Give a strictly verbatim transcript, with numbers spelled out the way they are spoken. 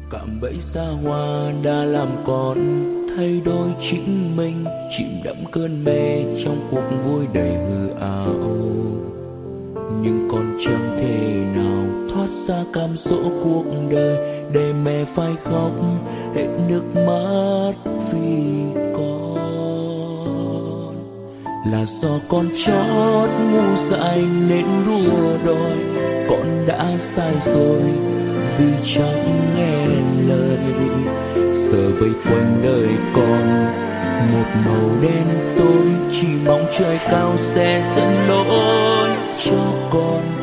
Cạm bẫy xa hoa đã làm con thay đổi chính mình, chìm đắm cơn mê trong cuộc vui đầy hư ảo. Nhưng con chẳng thể nào thoát ra cám dỗ cuộc đời, để mẹ phải khóc hết nước mắt vì con. Là do con chót ngu dại nên đua đòi, con đã sai rồi vì chẳng nghe lời. Giờ vây quanh đời con một màu đen tối, chỉ mong trời cao sẽ dẫn lối cho con.